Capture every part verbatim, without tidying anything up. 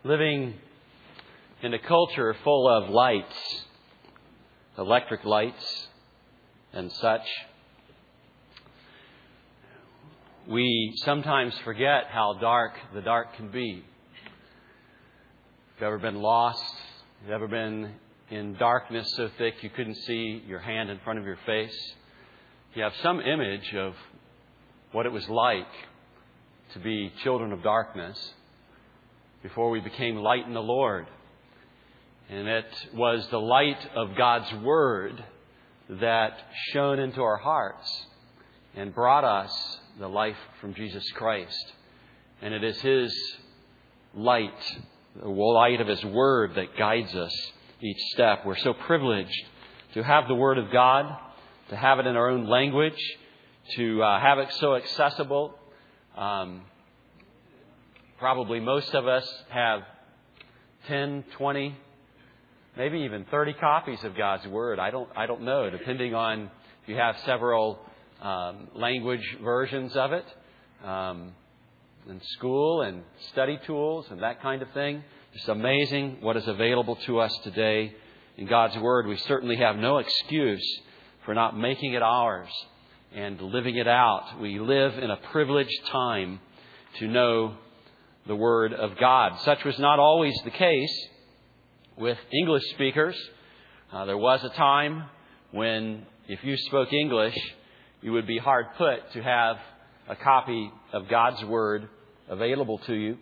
living in a culture full of lights, electric lights and such, we sometimes forget how dark the dark can be. If you've ever been lost, if you've ever been in darkness so thick you couldn't see your hand in front of your face, you have some image of what it was like to be children of darkness before we became light in the Lord. And it was the light of God's Word that shone into our hearts and brought us the life from Jesus Christ. And it is His light, the light of His Word, that guides us each step. We're so privileged to have the Word of God, to have it in our own language, to uh, have it so accessible. Um, probably most of us have ten, twenty, maybe even thirty copies of God's Word. I don't, I don't know, depending on if you have several um, language versions of it um, in school and study tools and that kind of thing. It's amazing what is available to us today in God's Word. We certainly have no excuse for not making it ours and living it out. We live in a privileged time to know the Word of God. Such was not always the case with English speakers. Uh, there was a time when if you spoke English, you would be hard put to have a copy of God's Word available to you.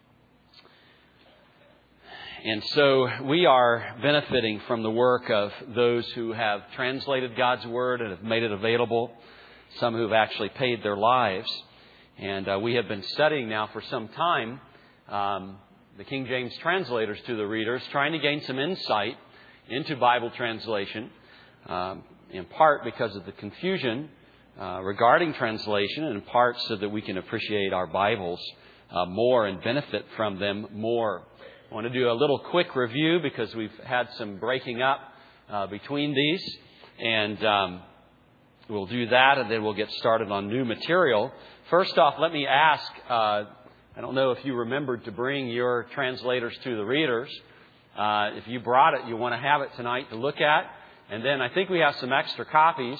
And so we are benefiting from the work of those who have translated God's Word and have made it available, some who have actually paid their lives. And uh, we have been studying now for some time um, the King James translators to the readers, trying to gain some insight into Bible translation, um, in part because of the confusion uh, regarding translation, and in part so that we can appreciate our Bibles uh, more and benefit from them more. I want to do a little quick review because we've had some breaking up uh, between these, and um, we'll do that, and then we'll get started on new material. First off, let me ask, uh, I don't know if you remembered to bring your translators to the readers. Uh, if you brought it, you want to have it tonight to look at. And then I think we have some extra copies.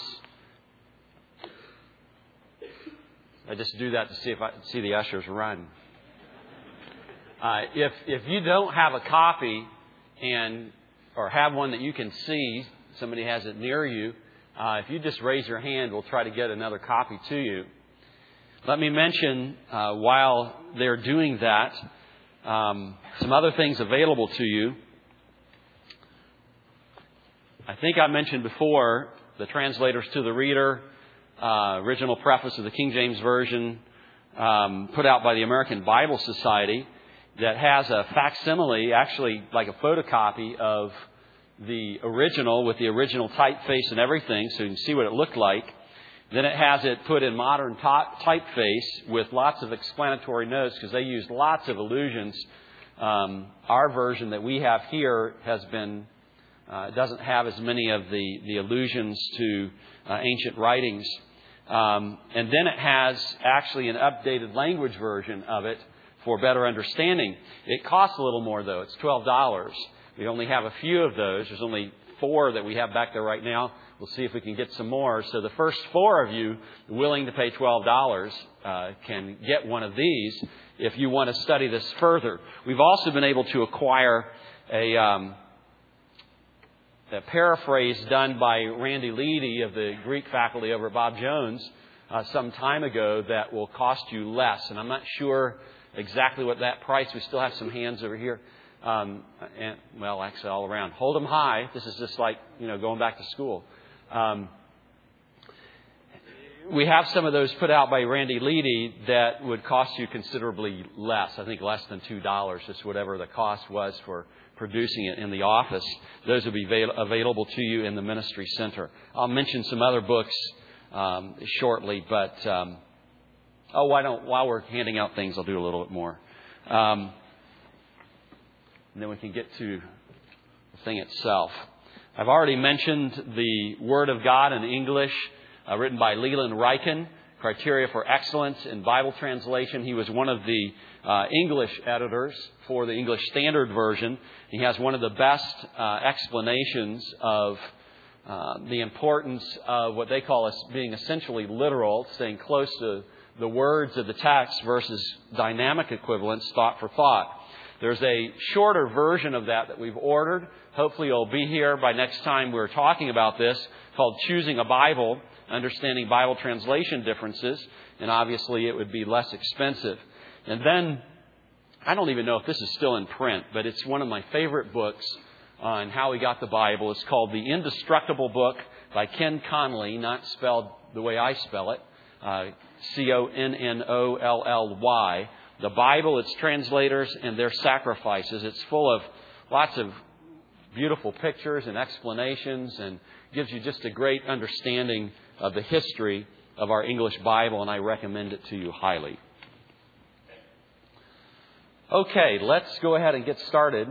I just do that to see if I see the ushers run. Uh, if if you don't have a copy and or have one that you can see, somebody has it near you, uh, if you just raise your hand, we'll try to get another copy to you. Let me mention, uh, while they're doing that, um, some other things available to you. I think I mentioned before the translators to the reader, uh, original preface of the King James Version, um, put out by the American Bible Society, that has a facsimile, actually like a photocopy of the original with the original typeface and everything, so you can see what it looked like. Then it has it put in modern typeface with lots of explanatory notes because they used lots of allusions. Um, our version that we have here has been uh, doesn't have as many of the, the allusions to uh, ancient writings. Um, and then it has actually an updated language version of it for better understanding. It costs a little more, though. It's twelve dollars. We only have a few of those. There's only four that we have back there right now. We'll see if we can get some more. So the first four of you willing to pay twelve dollars uh, can get one of these if you want to study this further. We've also been able to acquire a, um, a paraphrase done by Randy Leedy of the Greek faculty over at Bob Jones uh, some time ago that will cost you less. And I'm not sure exactly what that price. We still have some hands over here. Um, and, well, actually all around. Hold them high. This is just like, you know, going back to school. Um, we have some of those put out by Randy Leedy that would cost you considerably less. I think less than two dollars, just whatever the cost was for producing it in the office. Those will be avail- available to you in the ministry center. I'll mention some other books um, shortly, but um, oh, why don't while we're handing out things, I'll do a little bit more. Um, and then we can get to the thing itself. I've already mentioned the Word of God in English, uh, written by Leland Ryken. criteria for excellence in Bible translation. He was one of the uh, English editors for the English Standard Version. He has one of the best uh, explanations of uh, the importance of what they call as being essentially literal, staying close to the words of the text versus dynamic equivalence, thought for thought. There's a shorter version of that that we've ordered. Hopefully it'll be here by next time we're talking about this, called Choosing a Bible, Understanding Bible Translation Differences. And obviously it would be less expensive. And then, I don't even know if this is still in print, but it's one of my favorite books on how we got the Bible. It's called The Indestructible Book by Ken Connolly, not spelled the way I spell it, uh, C O N N O L L Y. The Bible, its translators, and their sacrifices. It's full of lots of beautiful pictures and explanations and gives you just a great understanding of the history of our English Bible, and I recommend it to you highly. Okay, let's go ahead and get started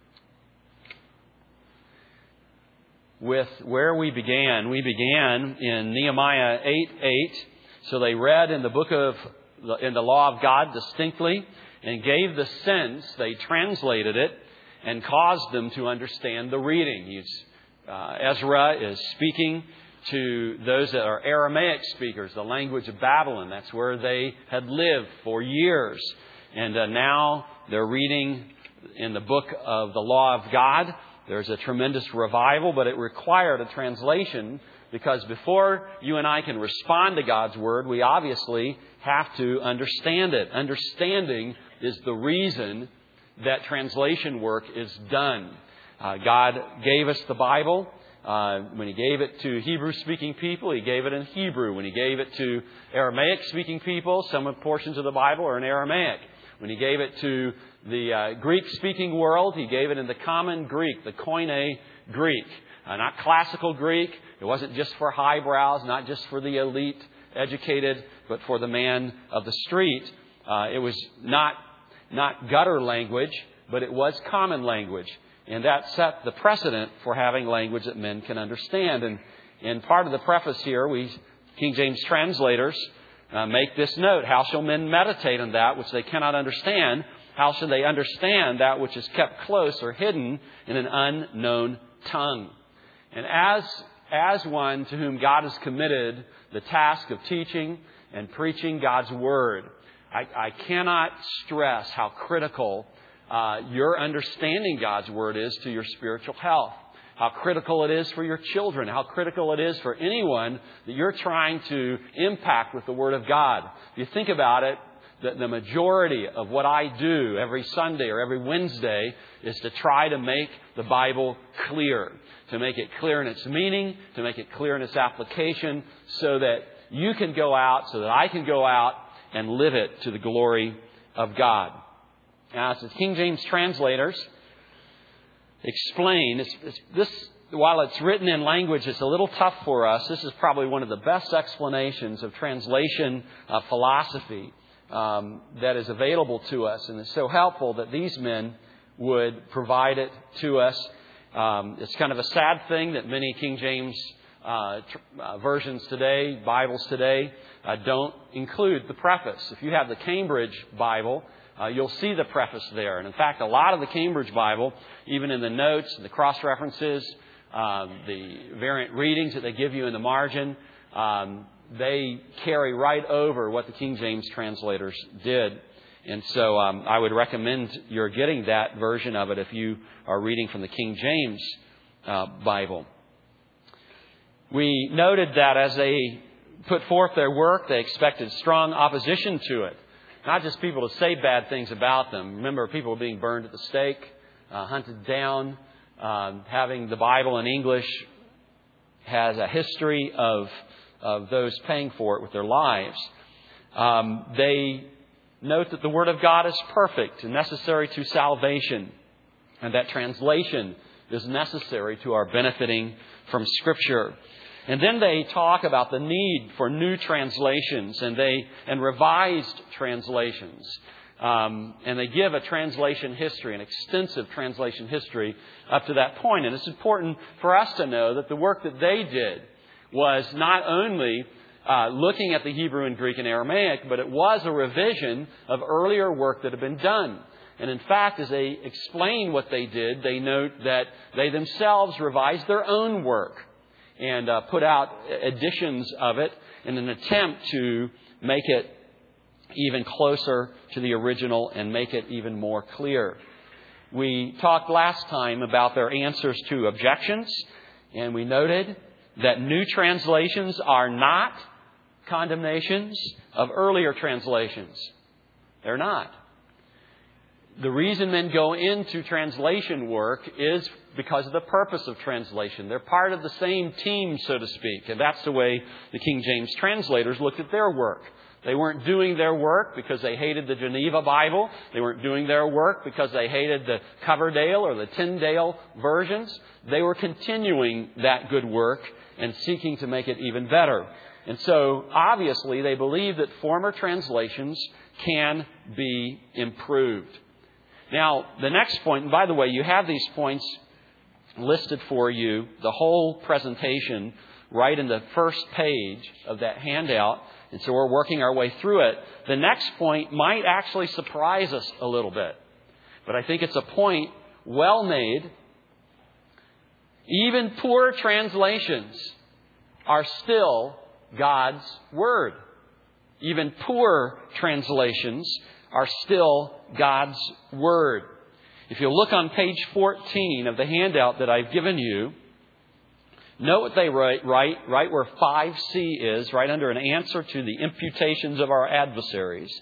with where we began. We began in Nehemiah eight eight. So they read in the book of in the law of God distinctly and gave the sense. They translated it and caused them to understand the reading. He's, uh, Ezra is speaking to those that are Aramaic speakers, the language of Babylon. That's where they had lived for years. And uh, now they're reading in the book of the law of God. There's a tremendous revival, but it required a translation, because before you and I can respond to God's Word, we obviously have to understand it. Understanding is the reason that translation work is done. Uh, God gave us the Bible. Uh, when He gave it to Hebrew-speaking people, He gave it in Hebrew. When He gave it to Aramaic-speaking people, some portions of the Bible are in Aramaic. When He gave it to the uh, Greek-speaking world, He gave it in the common Greek, the Koine Greek. Uh, not classical Greek. It wasn't just for highbrows, not just for the elite educated, but for the man of the street. Uh, it was not not gutter language, but it was common language. And that set the precedent for having language that men can understand. And in part of the preface here, we King James translators uh, make this note: how shall men meditate on that which they cannot understand? How shall they understand that which is kept close or hidden in an unknown tongue? And as as one to whom God has committed the task of teaching and preaching God's Word, I, I cannot stress how critical uh, your understanding God's Word is to your spiritual health. How critical it is for your children. How critical it is for anyone that you're trying to impact with the Word of God. If you think about it, the, the majority of what I do every Sunday or every Wednesday is to try to make the Bible clear. To make it clear in its meaning, to make it clear in its application, so that you can go out, so that I can go out and live it to the glory of God. Now, as the King James translators explain, it's, it's, this, while it's written in language that's a little tough for us, this is probably one of the best explanations of translation uh, philosophy um, that is available to us. And it's so helpful that these men would provide it to us. Um, it's kind of a sad thing that many King James uh, tr- uh, versions today, Bibles today, uh, don't include the preface. If you have the Cambridge Bible, uh, you'll see the preface there. And in fact, a lot of the Cambridge Bible, even in the notes, the cross-references, um, the variant readings that they give you in the margin, um, they carry right over what the King James translators did. And so um, I would recommend you're getting that version of it if you are reading from the King James uh, Bible. We noted that as they put forth their work, they expected strong opposition to it. Not just people to say bad things about them. Remember, people being burned at the stake, uh, hunted down. Uh, having the Bible in English has a history of, of those paying for it with their lives. Um, they... Note that the Word of God is perfect and necessary to salvation, and that translation is necessary to our benefiting from Scripture. And then they talk about the need for new translations and they and revised translations. Um, and they give a translation history, an extensive translation history up to that point. And it's important for us to know that the work that they did was not only uh, looking at the Hebrew and Greek and Aramaic, but it was a revision of earlier work that had been done. And in fact, as they explain what they did, they note that they themselves revised their own work and uh, put out editions of it in an attempt to make it even closer to the original and make it even more clear. We talked last time about their answers to objections, and we noted that new translations are not condemnations of earlier translations. They're not. The reason men go into translation work is because of the purpose of translation. They're part of the same team, so to speak. And that's the way the King James translators looked at their work. They weren't doing their work because they hated the Geneva Bible. They weren't doing their work because they hated the Coverdale or the Tyndale versions. They were continuing that good work and seeking to make it even better. And so, obviously, they believe that former translations can be improved. Now, the next point, and by the way, you have these points listed for you, the whole presentation, right in the first page of that handout. And so we're working our way through it. The next point might actually surprise us a little bit. But I think it's a point well made. Even poor translations are still God's Word. Even poor translations are still God's Word. If you look on page fourteen of the handout that I've given you, note what they write, right, right where five C is, right under an answer to the imputations of our adversaries.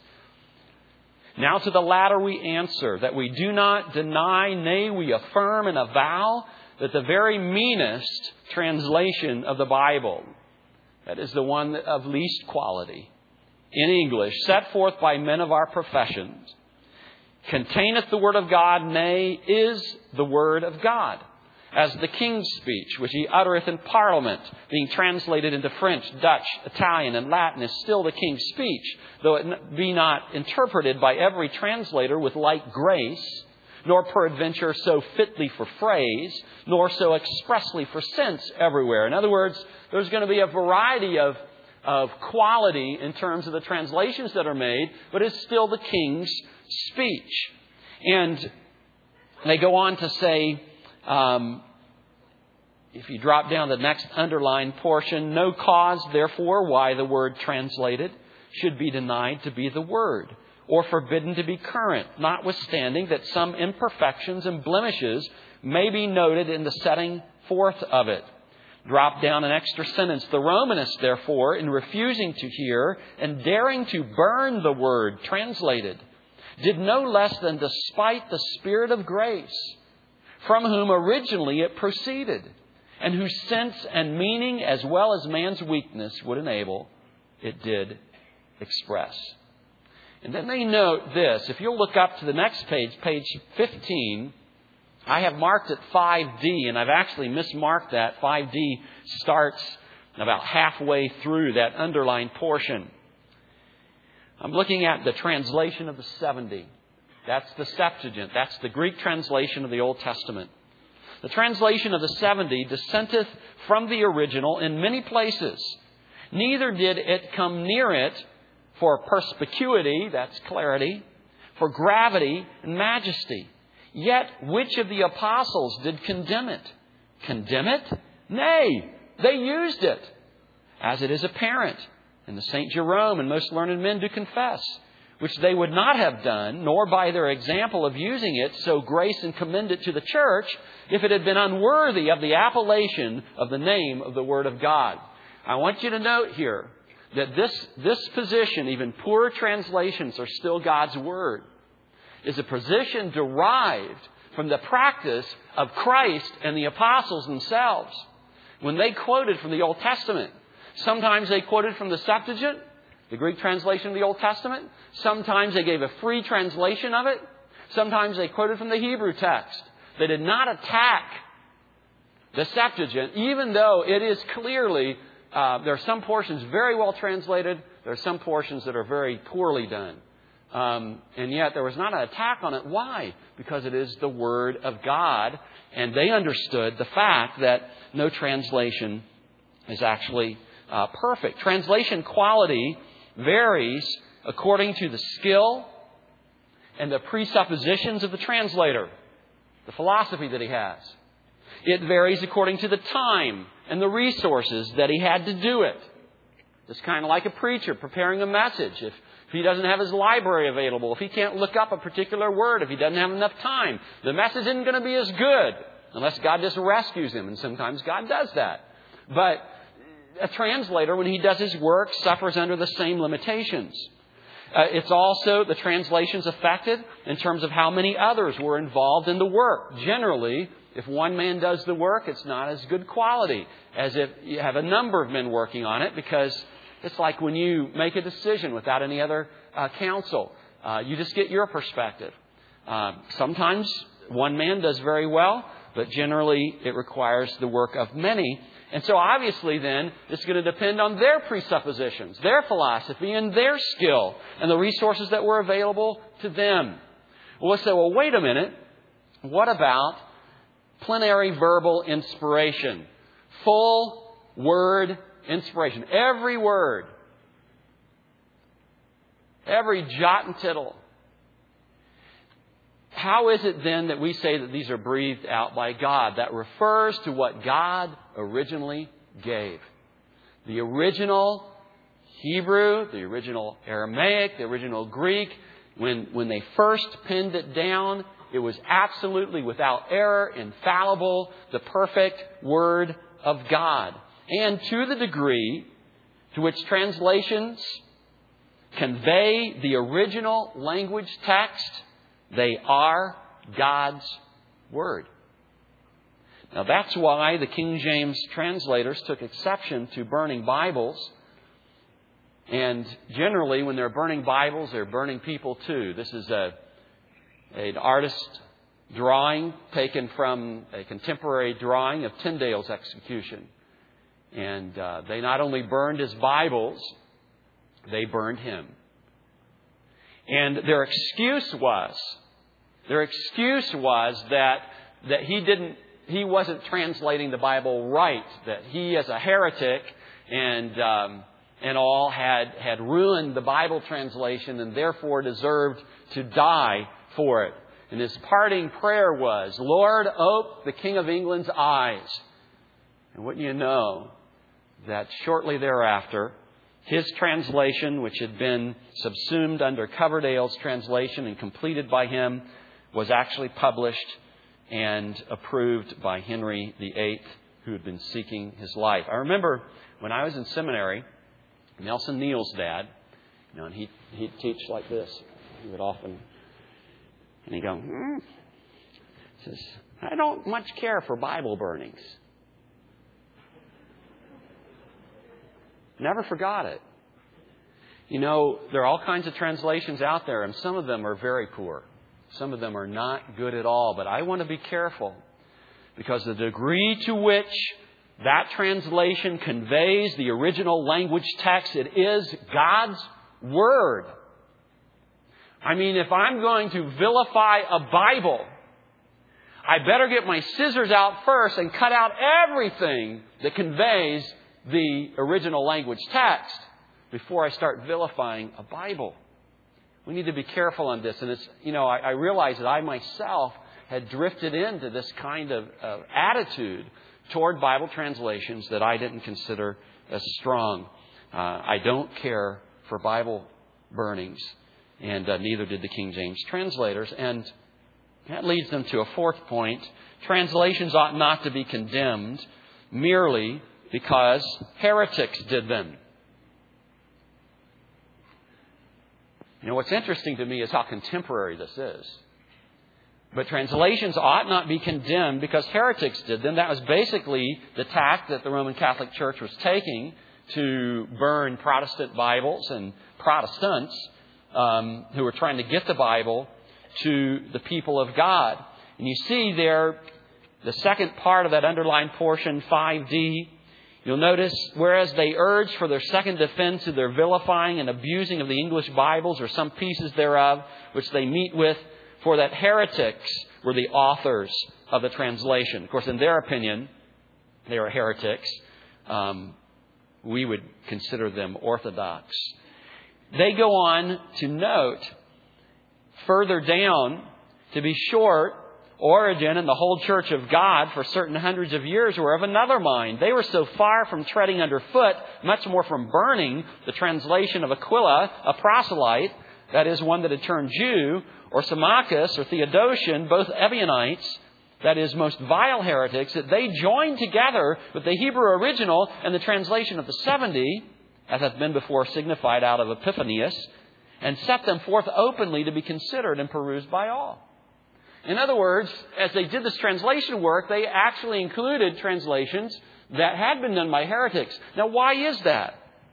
Now to the latter we answer, that we do not deny, nay, we affirm and avow that the very meanest translation of the Bible, that is the one of least quality, in English, set forth by men of our professions, containeth the Word of God, nay, is the Word of God. As the King's speech, which he uttereth in Parliament, being translated into French, Dutch, Italian, and Latin, is still the King's speech, though it be not interpreted by every translator with like grace, nor peradventure so fitly for phrase, nor so expressly for sense everywhere. In other words, there's going to be a variety of, of quality in terms of the translations that are made, but it's still the King's speech. And they go on to say, Um, if you drop down the next underlined portion, no cause, therefore, why the word translated should be denied to be the word, or forbidden to be current, notwithstanding that some imperfections and blemishes may be noted in the setting forth of it. Drop down an extra sentence. The Romanists, therefore, in refusing to hear and daring to burn the word translated, did no less than despite the Spirit of grace, from whom originally it proceeded, and whose sense and meaning, as well as man's weakness would enable, it did express. And then they note this. If you'll look up to the next page, page fifteen, I have marked it five D, and I've actually mismarked that. five D starts about halfway through that underlined portion. I'm looking at the translation of the seventy. That's the Septuagint. That's the Greek translation of the Old Testament. The translation of the seventy dissenteth from the original in many places. Neither did it come near it for perspicuity, that's clarity, for gravity and majesty. Yet which of the apostles did condemn it? Condemn it? Nay, they used it, as it is apparent, and the Saint Jerome and most learned men do confess, which they would not have done, nor by their example of using it so grace and commend it to the church, if it had been unworthy of the appellation of the name of the Word of God. I want you to note here that this, this position, even poor translations are still God's Word, is a position derived from the practice of Christ and the apostles themselves. When they quoted from the Old Testament, sometimes they quoted from the Septuagint, the Greek translation of the Old Testament. Sometimes they gave a free translation of it. Sometimes they quoted from the Hebrew text. They did not attack the Septuagint, even though it is clearly, uh, there are some portions very well translated. There are some portions that are very poorly done. Um, and yet there was not an attack on it. Why? Because it is the Word of God. And they understood the fact that no translation is actually uh, perfect. Translation quality varies according to the skill and the presuppositions of the translator, the philosophy that he has. It varies according to the time and the resources that he had to do it. It's kind of like a preacher preparing a message. If, if he doesn't have his library available, if he can't look up a particular word, if he doesn't have enough time, the message isn't going to be as good unless God just rescues him. And sometimes God does that. But a translator, when he does his work, suffers under the same limitations. Uh, it's also, the translation's affected in terms of how many others were involved in the work. Generally, if one man does the work, it's not as good quality as if you have a number of men working on it, because it's like when you make a decision without any other uh, counsel. Uh, you just get your perspective. Uh, sometimes one man does very well, but generally it requires the work of many. And so obviously then, it's going to depend on their presuppositions, their philosophy, and their skill, and the resources that were available to them. Well, let's say, well, wait a minute. What about plenary verbal inspiration? Full word inspiration. Every word. Every jot and tittle. How is it then that we say that these are breathed out by God? That refers to what God originally gave. The original Hebrew, the original Aramaic, the original Greek, when, when they first penned it down, it was absolutely without error, infallible, the perfect Word of God. And to the degree to which translations convey the original language text, they are God's Word. Now that's why the King James translators took exception to burning Bibles. And generally when they're burning Bibles, they're burning people too. This is a an artist drawing taken from a contemporary drawing of Tyndale's execution. And uh, they not only burned his Bibles, they burned him. And their excuse was, their excuse was that that he didn't, he wasn't translating the Bible right. That he, as a heretic and um, and all, had had ruined the Bible translation and therefore deserved to die for it. And his parting prayer was, "Lord, ope the King of England's eyes." And wouldn't you know that shortly thereafter, his translation, which had been subsumed under Coverdale's translation and completed by him, was actually published and approved by Henry the Eighth, who had been seeking his life. I remember when I was in seminary, Nelson Neal's dad, you know, and he, he'd teach like this. He would often, and he'd go, hmm. He says, "I don't much care for Bible burnings." Never forgot it. You know, there are all kinds of translations out there, and some of them are very poor. Some of them are not good at all. But I want to be careful, because the degree to which that translation conveys the original language text, it is God's Word. I mean, if I'm going to vilify a Bible, I better get my scissors out first and cut out everything that conveys the original language text before I start vilifying a Bible. We need to be careful on this. And it's, you know, I, I realize that I myself had drifted into this kind of uh, attitude toward Bible translations that I didn't consider as strong. Uh, I don't care for Bible burnings, and uh, neither did the King James translators. And that leads them to a fourth point. Translations ought not to be condemned merely because heretics did them. You know, what's interesting to me is how contemporary this is. But translations ought not be condemned because heretics did them. That was basically the tack that the Roman Catholic Church was taking to burn Protestant Bibles and Protestants um, who were trying to get the Bible to the people of God. And you see there, the second part of that underlined portion, five D, you'll notice, whereas they urge for their second defense of their vilifying and abusing of the English Bibles or some pieces thereof, which they meet with, for that heretics were the authors of the translation. Of course, in their opinion, they were heretics. Um, we would consider them orthodox. They go on to note further down, to be short, Origen and the whole Church of God for certain hundreds of years were of another mind. They were so far from treading underfoot, much more from burning the translation of Aquila, a proselyte, that is, one that had turned Jew, or Symmachus or Theodotion, both Ebionites, that is, most vile heretics, that they joined together with the Hebrew original and the translation of the seventy, as hath been before signified out of Epiphanius, and set them forth openly to be considered and perused by all. In other words, as they did this translation work, they actually included translations that had been done by heretics. Now, why is that?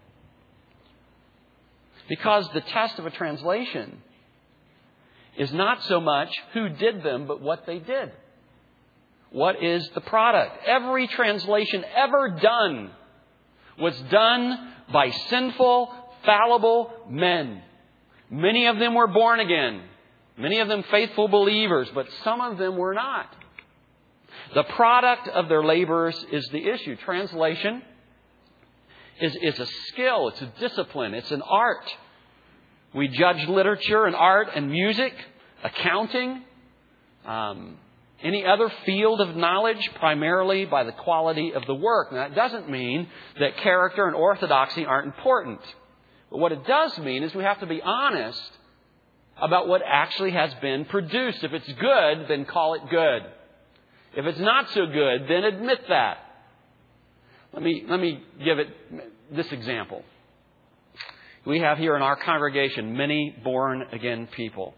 Because the test of a translation is not so much who did them, but what they did. What is the product? Every translation ever done was done by sinful, fallible men. Many of them were born again. Many of them faithful believers, but some of them were not. The product of their labors is the issue. Translation is, is a skill. It's a discipline. It's an art. We judge literature and art and music, accounting, um, any other field of knowledge primarily by the quality of the work. Now, that doesn't mean that character and orthodoxy aren't important. But what it does mean is we have to be honest about what actually has been produced. If it's good, then call it good. If it's not so good, then admit that. Let me, let me give it this example. We have here in our congregation many born-again people.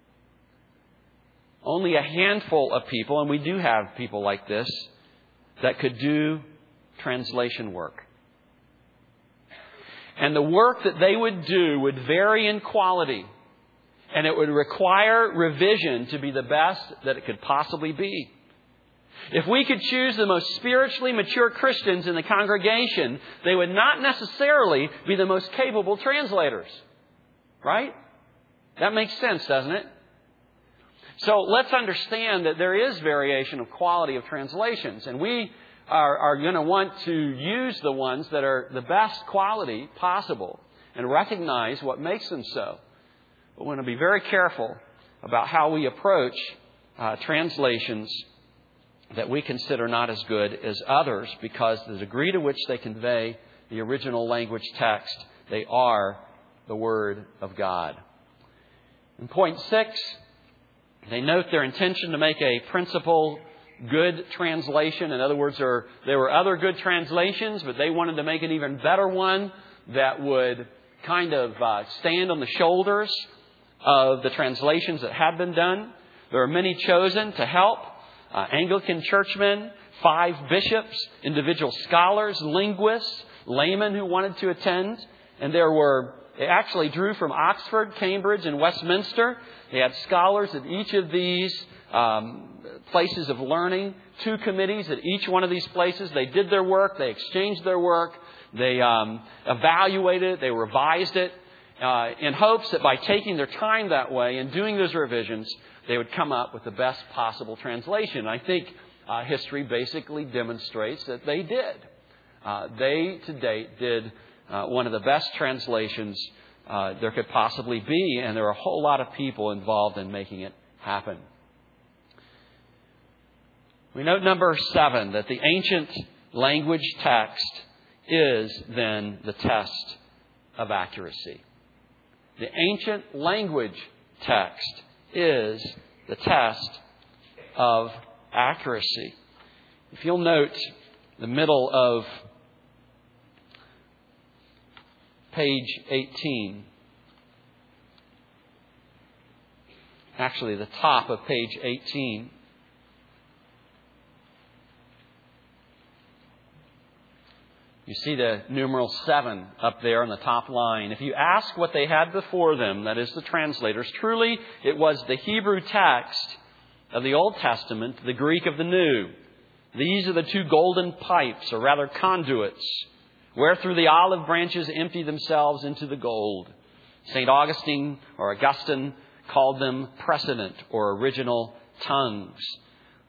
Only a handful of people, and we do have people like this, that could do translation work. And the work that they would do would vary in quality. And it would require revision to be the best that it could possibly be. If we could choose the most spiritually mature Christians in the congregation, they would not necessarily be the most capable translators. Right? That makes sense, doesn't it? So let's understand that there is variation of quality of translations. And we are, are going to want to use the ones that are the best quality possible and recognize what makes them so. But we want to be very careful about how we approach uh, translations that we consider not as good as others, because the degree to which they convey the original language text, they are the Word of God. In point six, they note their intention to make a principal good translation. In other words, there, there were other good translations, but they wanted to make an even better one that would kind of uh, stand on the shoulders of the translations that had been done. There are many chosen to help. Uh, Anglican churchmen, five bishops, individual scholars, linguists, laymen who wanted to attend. And there were, they actually drew from Oxford, Cambridge, and Westminster. They had scholars at each of these um, places of learning, two committees at each one of these places. They did their work. They exchanged their work. They um, evaluated it. They revised it uh, in hopes that by taking their time that way and doing those revisions, they would come up with the best possible translation. I think uh, history basically demonstrates that they did. Uh, they, to date, did uh, one of the best translations uh, there could possibly be, and there are a whole lot of people involved in making it happen. We note number seven, that the ancient language text is then the test of accuracy. The ancient language text is the test of accuracy. If you'll note the middle of page eighteen, actually the top of page eighteen, you see the numeral seven up there on the top line. If you ask what they had before them, that is the translators, truly it was the Hebrew text of the Old Testament, the Greek of the New. These are the two golden pipes, or rather conduits, wherethrough the olive branches empty themselves into the gold. Saint Augustine or Augustine called them precedent or original tongues.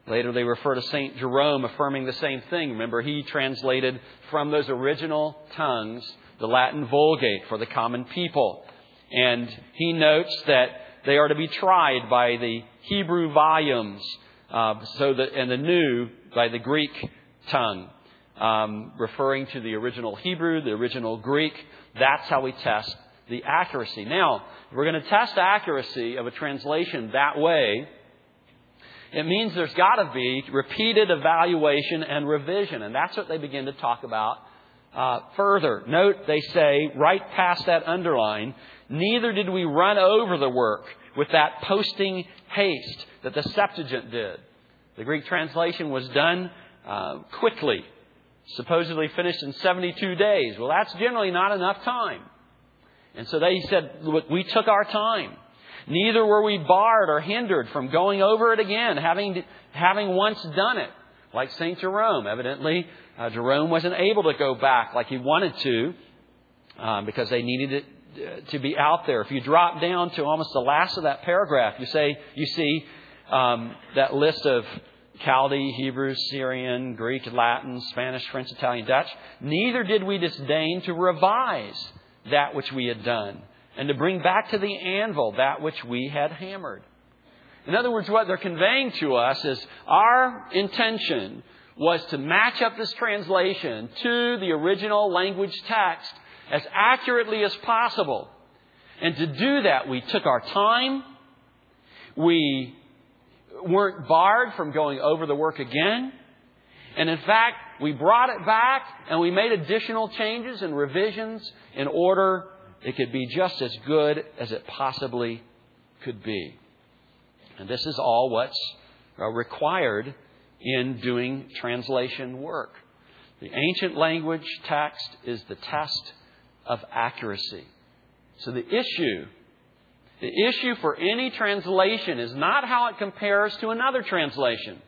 Later they refer to Saint Jerome affirming the same thing. Remember, he translated from those original tongues the Latin Vulgate for the common people. And he notes that they are to be tried by the Hebrew volumes, uh, so that, and the new by the Greek tongue, um, referring to the original Hebrew, the original Greek. That's how we test the accuracy. Now, if we're going to test accuracy of a translation that way, it means there's got to be repeated evaluation and revision. And that's what they begin to talk about uh, further. Note, they say, right past that underline, neither did we run over the work with that posting haste that the Septuagint did. The Greek translation was done uh, quickly, supposedly finished in seventy-two days. Well, that's generally not enough time. And so they said, look, we took our time. Neither were we barred or hindered from going over it again, having having once done it. Like Saint Jerome. Evidently, uh, Jerome wasn't able to go back like he wanted to uh, because they needed it uh, to be out there. If you drop down to almost the last of that paragraph, you say you see um, that list of Chaldee, Hebrew, Syrian, Greek, Latin, Spanish, French, Italian, Dutch. Neither did we disdain to revise that which we had done, and to bring back to the anvil that which we had hammered. In other words, what they're conveying to us is our intention was to match up this translation to the original language text as accurately as possible. And to do that, we took our time. We weren't barred from going over the work again. And in fact, we brought it back and we made additional changes and revisions in order it could be just as good as it possibly could be. And this is all what's required in doing translation work. The ancient language text is the test of accuracy. So the issue, the issue for any translation is not how it compares to another translation.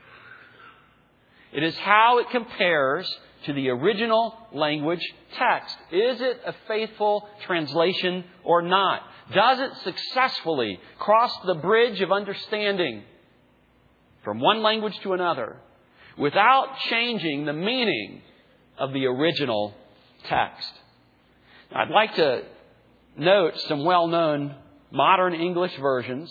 It is how it compares to the original language text. Is it a faithful translation or not? Does it successfully cross the bridge of understanding from one language to another without changing the meaning of the original text? Now, I'd like to note some well-known modern English versions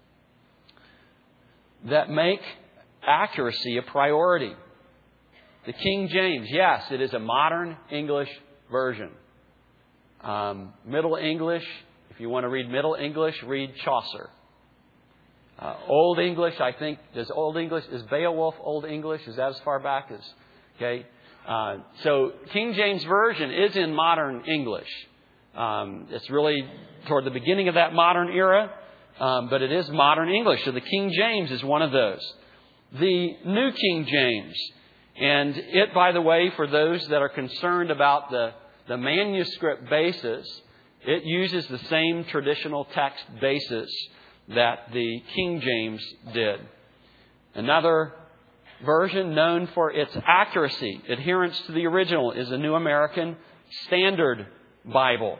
that make accuracy a priority. The King James, yes, it is a modern English version. Um, Middle English, if you want to read Middle English, read Chaucer. Uh, Old English, I think, does Old English, is Beowulf Old English? Is that as far back as, okay? Uh, so King James Version is in modern English. Um, it's really toward the beginning of that modern era, um, but it is modern English. So the King James is one of those. The New King James, and it, by the way, for those that are concerned about the, the manuscript basis, it uses the same traditional text basis that the King James did. Another version known for its accuracy, adherence to the original, is the New American Standard Bible.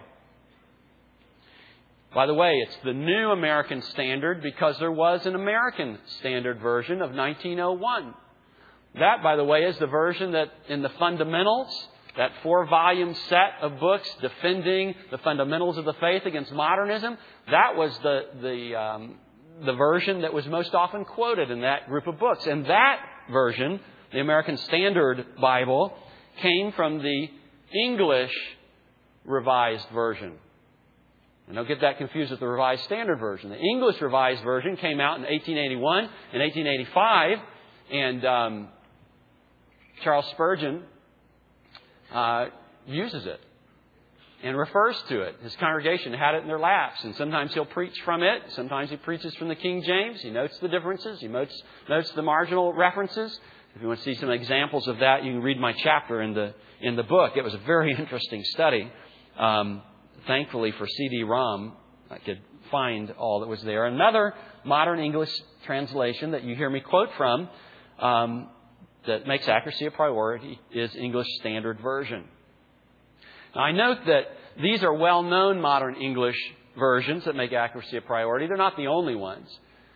By the way, it's the New American Standard because there was an American Standard version of nineteen oh one. That, by the way, is the version that in the fundamentals, that four-volume set of books defending the fundamentals of the faith against modernism, that was the the um, the version that was most often quoted in that group of books. And that version, the American Standard Bible, came from the English Revised Version. And don't get that confused with the Revised Standard Version. The English Revised Version came out in eighteen eighty-one and eighteen eighty-five, and um, Charles Spurgeon uh, uses it and refers to it. His congregation had it in their laps, and sometimes he'll preach from it. Sometimes he preaches from the King James. He notes the differences. He notes, notes the marginal references. If you want to see some examples of that, you can read my chapter in the in the book. It was a very interesting study. Um, thankfully for C D ROM, I could find all that was there. Another modern English translation that you hear me quote from um, that makes accuracy a priority is English Standard Version. Now, I note that these are well-known modern English versions that make accuracy a priority. They're not the only ones.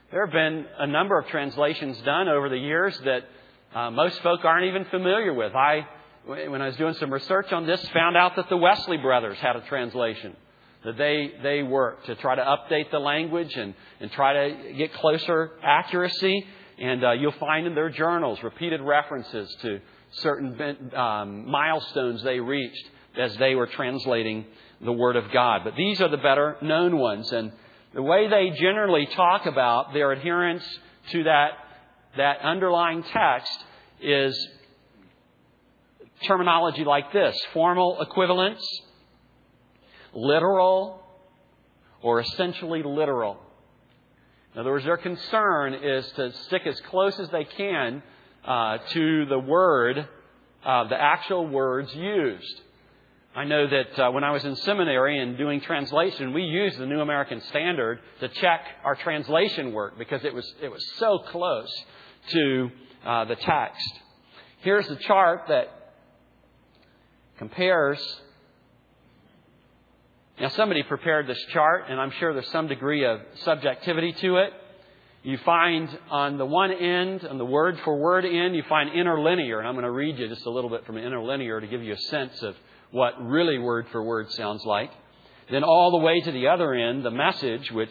There have been a number of translations done over the years that uh, most folk aren't even familiar with. I, when I was doing some research on this, found out that the Wesley brothers had a translation that they, they worked to try to update the language and, and try to get closer accuracy. And uh, you'll find in their journals repeated references to certain um, milestones they reached as they were translating the Word of God. But these are the better known ones. And the way they generally talk about their adherence to that, that underlying text is terminology like this: formal equivalence, literal, or essentially literal. In other words, their concern is to stick as close as they can uh, to the word, uh, the actual words used. I know that uh, when I was in seminary and doing translation, we used the New American Standard to check our translation work because it was it was so close to uh, the text. Here's the chart that compares. Now, somebody prepared this chart, and I'm sure there's some degree of subjectivity to it. You find on the one end, on the word-for-word end, you find interlinear. And I'm going to read you just a little bit from interlinear to give you a sense of what really word-for-word sounds like. Then all the way to the other end, the message, which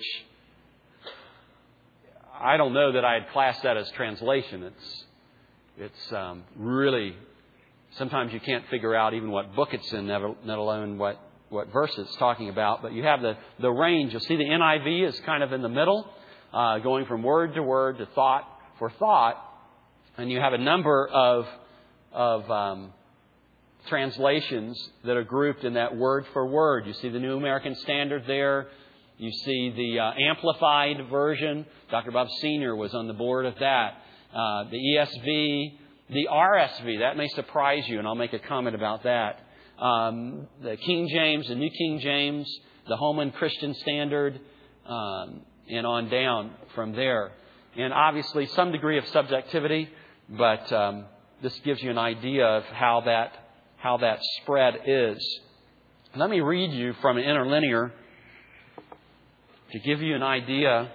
I don't know that I'd class that as translation. It's, it's um, really, sometimes you can't figure out even what book it's in, let alone what what verse it's talking about. But you have the, the range. You'll see the N I V is kind of in the middle, uh, going from word to word to thought for thought. And you have a number of, of um, translations that are grouped in that word for word. You see the New American Standard there. You see the uh, Amplified Version. Doctor Bob Senior was on the board of that. Uh, the E S V, the R S V. That may surprise you, and I'll make a comment about that. Um, the King James, the New King James, the Holman Christian Standard, um, and on down from there. And obviously some degree of subjectivity, but um, this gives you an idea of how that how that spread is. Let me read you from an interlinear to give you an idea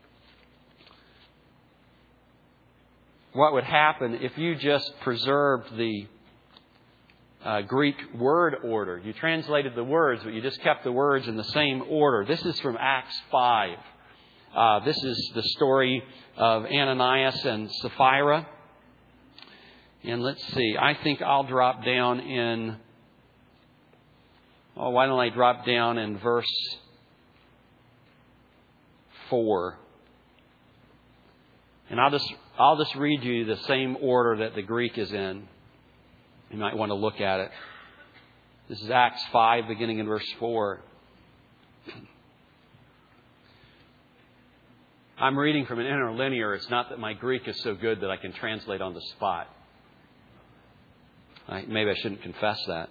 what would happen if you just preserved the Uh, Greek word order. You translated the words, but you just kept the words in the same order. This is from Acts five. Uh, this is the story of Ananias and Sapphira. And let's see. I think I'll drop down in... Oh, why don't I drop down in verse four. And I'll just, I'll just read you the same order that the Greek is in. You might want to look at it. This is Acts five, beginning in verse four. I'm reading from an interlinear. It's not that my Greek is so good that I can translate on the spot. I, maybe I shouldn't confess that.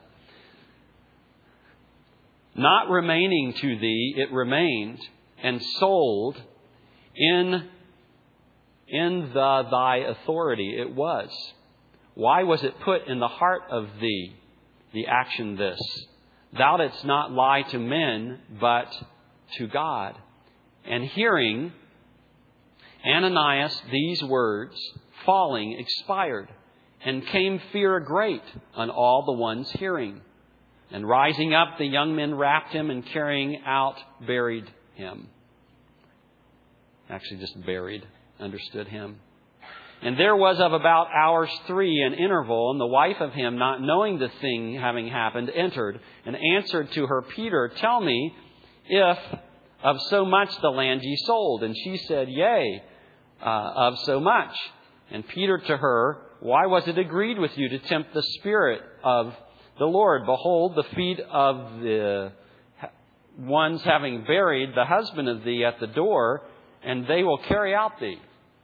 Not remaining to thee, it remained, and sold in, in the thy authority it was. Why was it put in the heart of thee, the action this? Thou didst not lie to men, but to God. And hearing Ananias these words, falling, expired, and came fear great on all the ones hearing. And rising up, the young men wrapped him, and carrying out, buried him. Actually, just buried, understood him. And there was of about hours three an interval, and the wife of him, not knowing the thing having happened, entered, and answered to her Peter, Tell me, if of so much the land ye sold. And she said, Yea, uh, of so much. And Peter to her, Why was it agreed with you to tempt the Spirit of the Lord? Behold, the feet of the ones having buried the husband of thee at the door, and they will carry out thee.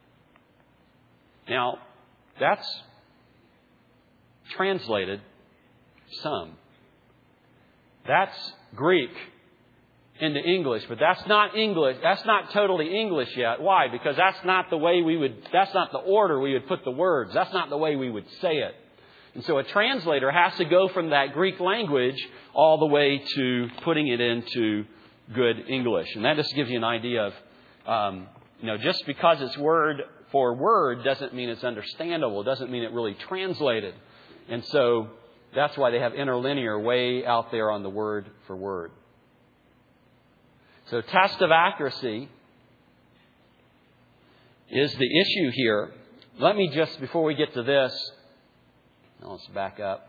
Now, that's translated some. That's Greek into English, but that's not English. That's not totally English yet. Why? Because that's not the way we would, that's not the order we would put the words. That's not the way we would say it. And so a translator has to go from that Greek language all the way to putting it into good English. And that just gives you an idea of um, You know, just because it's word for word doesn't mean it's understandable. It doesn't mean it really translated. And so that's why they have interlinear way out there on the word for word. So test of accuracy is the issue here. Let me just, before we get to this, let's back up.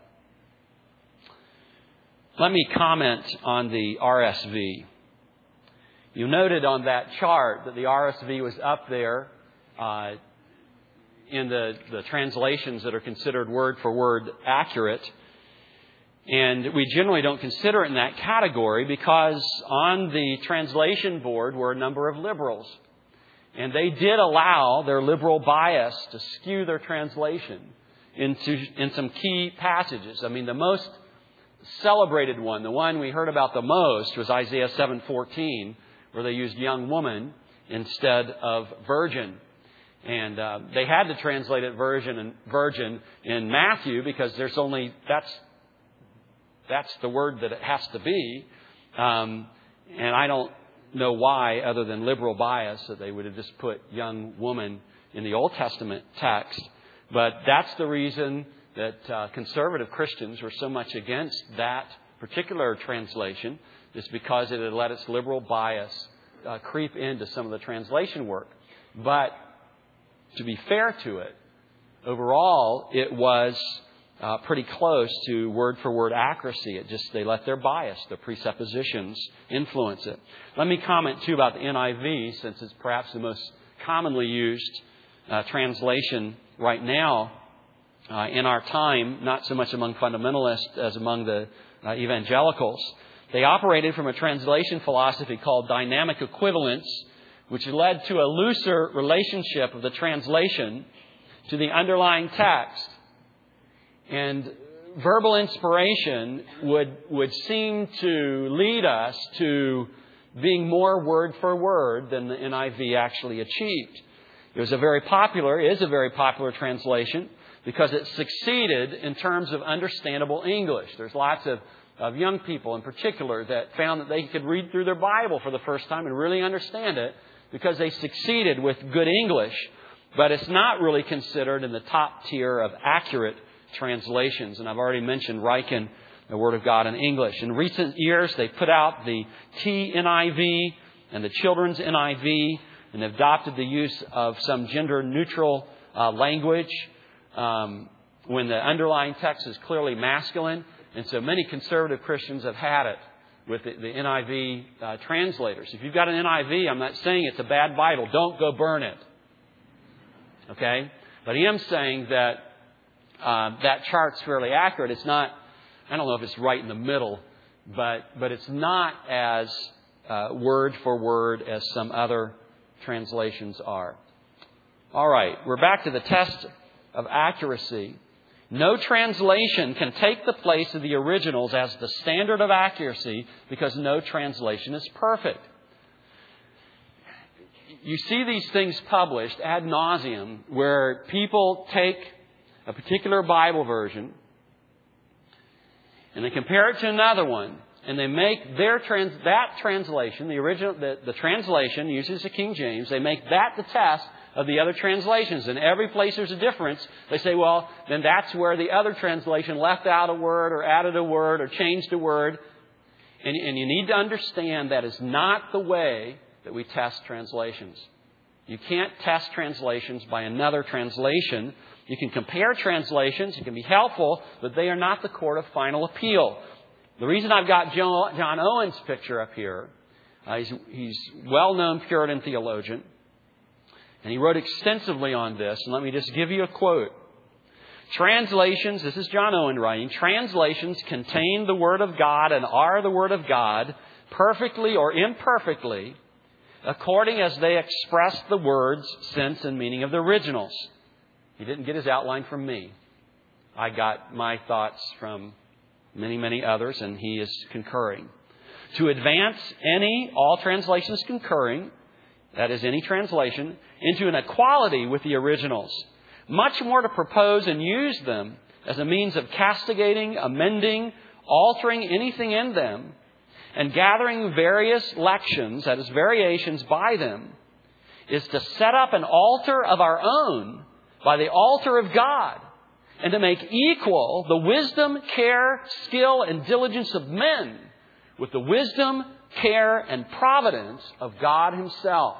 Let me comment on the R S V. You noted on that chart that the R S V was up there uh, in the, the translations that are considered word for word accurate. And we generally don't consider it in that category because on the translation board were a number of liberals. And they did allow their liberal bias to skew their translation into in some key passages. I mean, the most celebrated one, the one we heard about the most, was Isaiah seven fourteen, where they used young woman instead of virgin. And uh, they had to translate it virgin and virgin in Matthew because there's only that's that's the word that it has to be. Um, and I don't know why, other than liberal bias, that they would have just put young woman in the Old Testament text. But that's the reason that uh, conservative Christians were so much against that particular translation, is because it had let its liberal bias uh, creep into some of the translation work. But to be fair to it, overall, it was uh, pretty close to word-for-word accuracy. It just, they let their bias, their presuppositions, influence it. Let me comment, too, about the N I V, since it's perhaps the most commonly used uh, translation right now uh, in our time, not so much among fundamentalists as among the uh, evangelicals. They operated from a translation philosophy called dynamic equivalence, which led to a looser relationship of the translation to the underlying text. And verbal inspiration would, would seem to lead us to being more word for word than the N I V actually achieved. It was a very popular, is a very popular translation because it succeeded in terms of understandable English. There's lots of, of young people in particular that found that they could read through their Bible for the first time and really understand it because they succeeded with good English. But it's not really considered in the top tier of accurate translations. And I've already mentioned Ryken, the Word of God in English. In recent years, they put out the T N I V and the Children's N I V and adopted the use of some gender-neutral uh, language um, when the underlying text is clearly masculine. And so many conservative Christians have had it with the, the N I V uh, translators. If you've got an N I V, I'm not saying it's a bad Bible. Don't go burn it. Okay? But I am saying that uh, that chart's fairly accurate. It's not, I don't know if it's right in the middle, but, but it's not as uh, word for word as some other translations are. All right, we're back to the test of accuracy. No translation can take the place of the originals as the standard of accuracy because no translation is perfect. You see these things published ad nauseum where people take a particular Bible version and they compare it to another one and they make their trans, that translation, the original, the, the translation uses the King James, they make that the test of the other translations. And every place there's a difference, they say, well, then that's where the other translation left out a word or added a word or changed a word. And, and you need to understand that is not the way that we test translations. You can't test translations by another translation. You can compare translations. It can be helpful, but they are not the court of final appeal. The reason I've got John Owen's picture up here, uh, he's, he's a well-known Puritan theologian, and he wrote extensively on this. And let me just give you a quote. Translations, this is John Owen writing, translations contain the Word of God and are the Word of God perfectly or imperfectly according as they express the words, sense, and meaning of the originals. He didn't get his outline from me. I got my thoughts from many, many others, and he is concurring. To advance any, all translations concurring, that is any translation, into an equality with the originals. Much more to propose and use them as a means of castigating, amending, altering anything in them, and gathering various lections, that is variations by them, is to set up an altar of our own by the altar of God, and to make equal the wisdom, care, skill, and diligence of men with the wisdom, care, and providence of God Himself.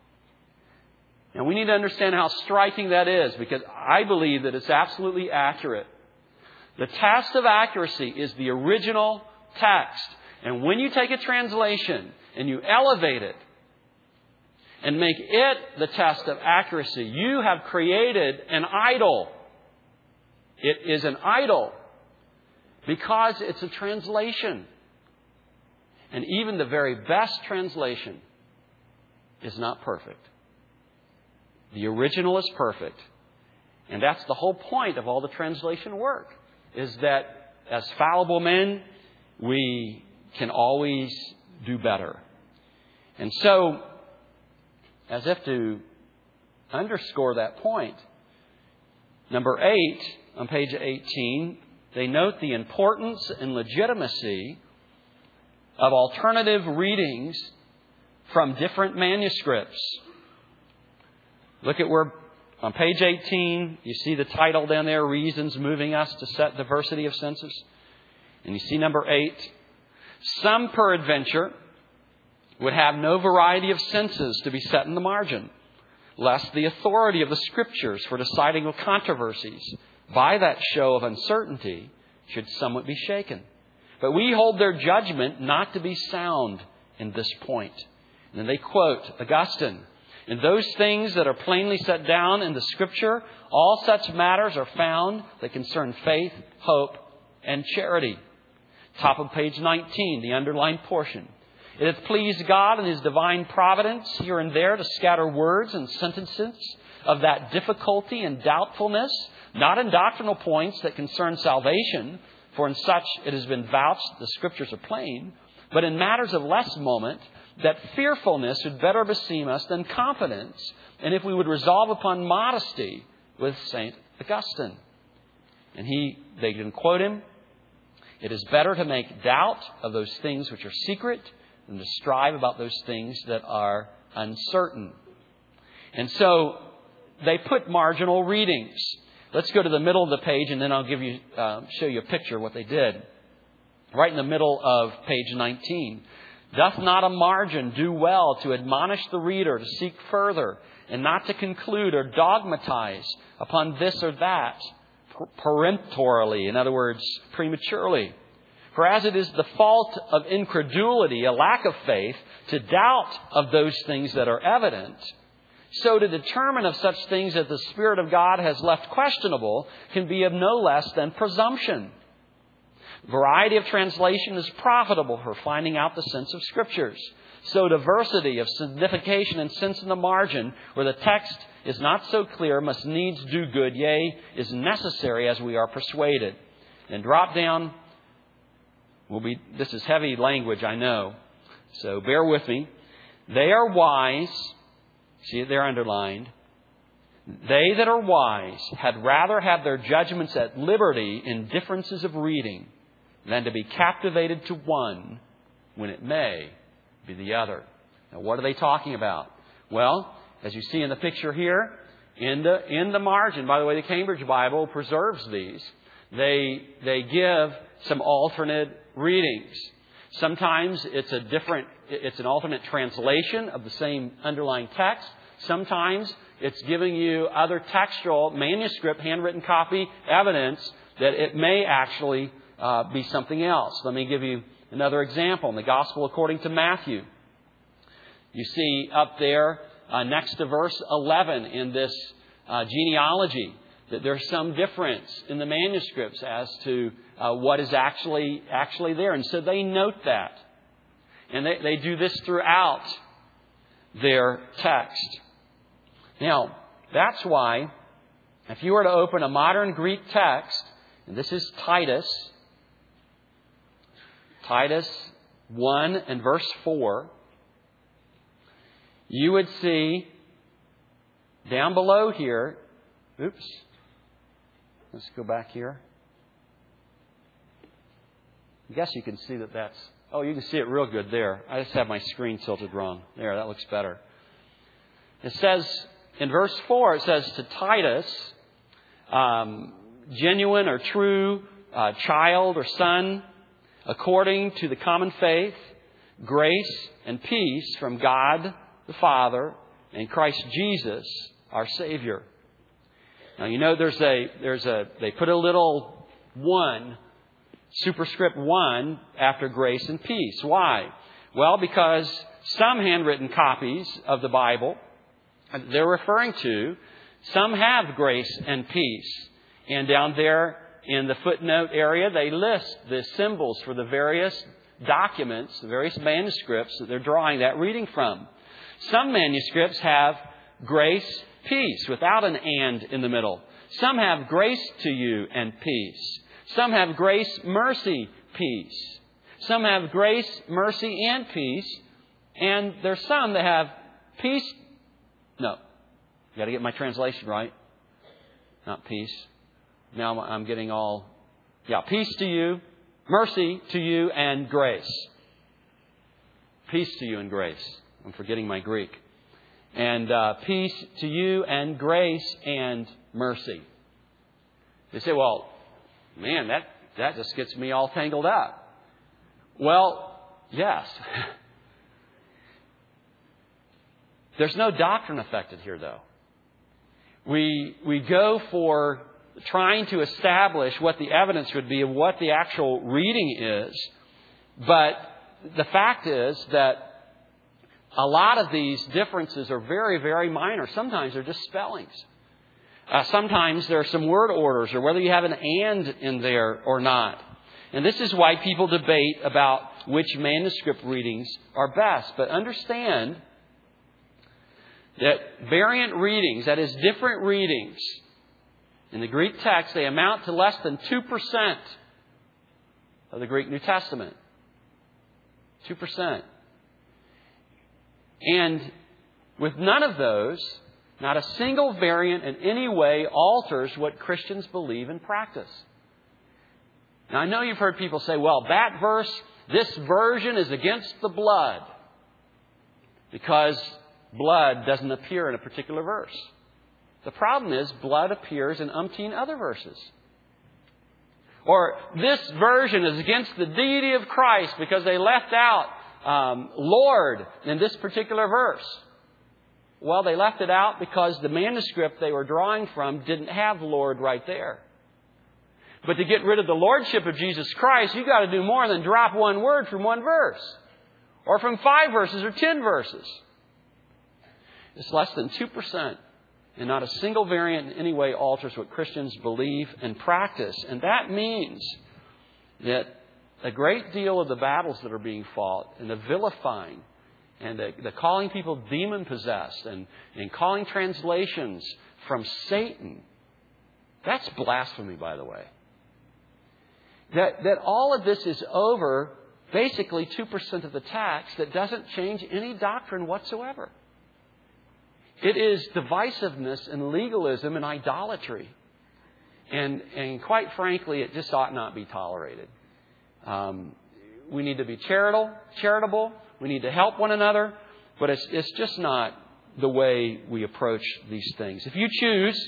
And we need to understand how striking that is, because I believe that it's absolutely accurate. The test of accuracy is the original text. And when you take a translation and you elevate it and make it the test of accuracy, you have created an idol. It is an idol because it's a translation. And even the very best translation is not perfect. The original is perfect. And that's the whole point of all the translation work, is that as fallible men, we can always do better. And so, as if to underscore that point, number eight, on page eighteen, they note the importance and legitimacy of alternative readings from different manuscripts. Look at where, on page eighteen, you see the title down there, Reasons Moving Us to Set Diversity of Senses. And you see number eight, some peradventure would have no variety of senses to be set in the margin, lest the authority of the Scriptures for deciding of controversies by that show of uncertainty should somewhat be shaken. But we hold their judgment not to be sound in this point. And then they quote Augustine, "In those things that are plainly set down in the Scripture, all such matters are found that concern faith, hope, and charity." Top of page nineteen, the underlined portion. "It hath pleased God in His divine providence here and there to scatter words and sentences of that difficulty and doubtfulness, not in doctrinal points that concern salvation, for in such it has been vouched the Scriptures are plain, but in matters of less moment, that fearfulness would better beseem us than confidence, and if we would resolve upon modesty with Saint Augustine." And he, they can quote him, "It is better to make doubt of those things which are secret than to strive about those things that are uncertain." And so they put marginal readings. Let's go to the middle of the page, and then I'll give you, uh, show you a picture of what they did. Right in the middle of page nineteen. "Doth not a margin do well to admonish the reader to seek further, and not to conclude or dogmatize upon this or that peremptorily," in other words, prematurely. "For as it is the fault of incredulity, a lack of faith, to doubt of those things that are evident, so to determine of such things that the Spirit of God has left questionable can be of no less than presumption. Variety of translation is profitable for finding out the sense of Scriptures. So diversity of signification and sense in the margin, where the text is not so clear, must needs do good, yea, is necessary as we are persuaded." And drop down. Will be, this is heavy language, I know. So bear with me. "They are wise." See it there underlined. "They that are wise had rather have their judgments at liberty in differences of reading than to be captivated to one when it may be the other." Now, what are they talking about? Well, as you see in the picture here, in the in the margin, by the way, the Cambridge Bible preserves these. They they give some alternate readings. Sometimes it's a different, it's an alternate translation of the same underlying text. Sometimes it's giving you other textual, manuscript, handwritten copy evidence that it may actually uh, be something else. Let me give you another example. In the Gospel according to Matthew, you see up there uh, next to verse eleven in this uh, genealogy that there's some difference in the manuscripts as to uh, what is actually actually there. And so they note that. And they, they do this throughout their text. Now, that's why if you were to open a modern Greek text, and this is Titus, Titus one and verse four, you would see down below here, oops, let's go back here. I guess you can see that that's, oh, you can see it real good there. I just have my screen tilted wrong. There, that looks better. It says in verse four, it says to Titus, um, genuine or true uh, child or son, according to the common faith, grace and peace from God the Father and Christ Jesus, our Savior. Now, you know, there's a, there's a, they put a little one, superscript one, after grace and peace. Why? Well, because some handwritten copies of the Bible they're referring to, some have grace and peace. And down there in the footnote area, they list the symbols for the various documents, the various manuscripts that they're drawing that reading from. Some manuscripts have grace, peace, without an and in the middle. Some have grace to you and peace. Some have grace, mercy, peace. Some have grace, mercy, and peace. And there's some that have peace. No. You got to get my translation right. Not peace. Now I'm getting all... Yeah, peace to you, mercy to you, and grace. Peace to you and grace. I'm forgetting my Greek. And uh, peace to you and grace and mercy. They say, well, man, that, that just gets me all tangled up. Well, yes. There's no doctrine affected here, though. We, we go for trying to establish what the evidence would be of what the actual reading is. But the fact is that a lot of these differences are very, very minor. Sometimes they're just spellings. Uh, sometimes there are some word orders, or whether you have an and in there or not. And this is why people debate about which manuscript readings are best. But understand that variant readings, that is different readings, in the Greek text, they amount to less than two percent of the Greek New Testament. two percent. And with none of those, not a single variant in any way alters what Christians believe and practice. Now, I know you've heard people say, well, that verse, this version is against the blood because blood doesn't appear in a particular verse. The problem is blood appears in umpteen other verses. Or this version is against the deity of Christ because they left out um, Lord in this particular verse. Well, they left it out because the manuscript they were drawing from didn't have Lord right there. But to get rid of the lordship of Jesus Christ, you've got to do more than drop one word from one verse. Or from five verses or ten verses. It's less than two percent. And not a single variant in any way alters what Christians believe and practice. And that means that a great deal of the battles that are being fought and the vilifying and the, the calling people demon-possessed and, and calling translations from Satan, that's blasphemy, by the way. That, that all of this is over basically two percent of the text that doesn't change any doctrine whatsoever. It is divisiveness and legalism and idolatry. And, and quite frankly, it just ought not be tolerated. Um, we need to be charitable, charitable. We need to help one another. But it's, it's just not the way we approach these things. If you choose,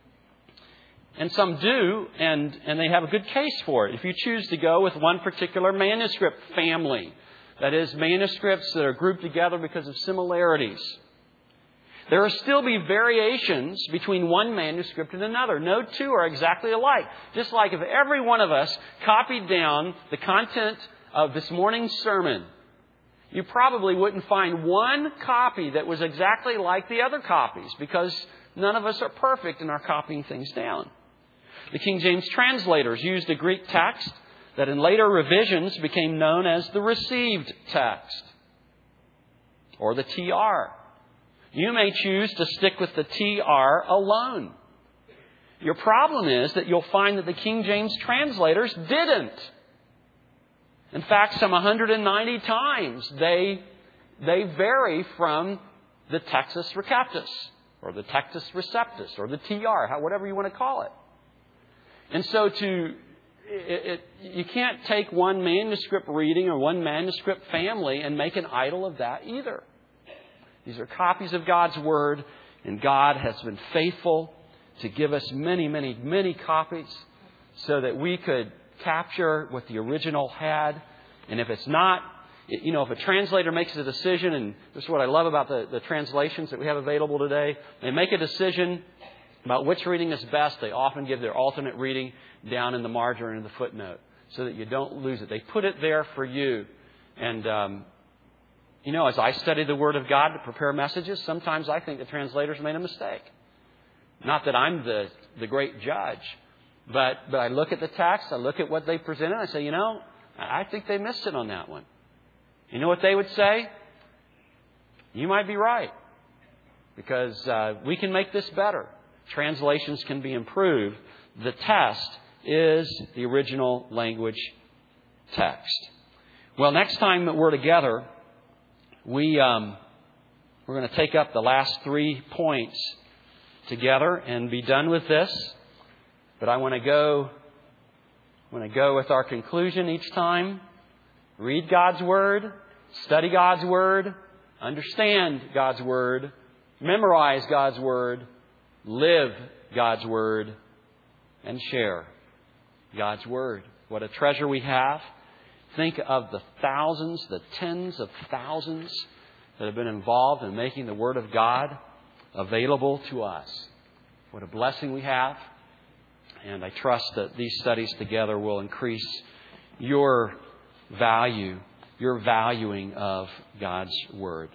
and some do, and, and they have a good case for it. If you choose to go with one particular manuscript family, that is, manuscripts that are grouped together because of similarities, there will still be variations between one manuscript and another. No two are exactly alike. Just like if every one of us copied down the content of this morning's sermon, you probably wouldn't find one copy that was exactly like the other copies because none of us are perfect in our copying things down. The King James translators used a Greek text that in later revisions became known as the received text or the T R. You may choose to stick with the T R alone. Your problem is that you'll find that the King James translators didn't. In fact, some one hundred ninety times they, they vary from the Textus Receptus or the Textus Receptus or the T R, whatever you want to call it. And so to it, it, you can't take one manuscript reading or one manuscript family and make an idol of that either. These are copies of God's Word, and God has been faithful to give us many, many, many copies so that we could capture what the original had. And if it's not, you know, if a translator makes a decision, and this is what I love about the, the translations that we have available today, they make a decision about which reading is best. They often give their alternate reading down in the margin or in the footnote so that you don't lose it. They put it there for you. And, um, you know, as I study the Word of God to prepare messages, sometimes I think the translators made a mistake. Not that I'm the, the great judge, but, but I look at the text, I look at what they presented, and I say, you know, I think they missed it on that one. You know what they would say? You might be right, because uh, we can make this better. Translations can be improved. The test is the original language text. Well, next time that we're together, we, um, we're going to take up the last three points together and be done with this. But I want to go, I want to go with our conclusion each time. Read God's Word, study God's Word, understand God's Word, memorize God's Word, live God's Word, and share God's Word. What a treasure we have. Think of the thousands, the tens of thousands that have been involved in making the Word of God available to us. What a blessing we have. And I trust that these studies together will increase your value, your valuing of God's Word.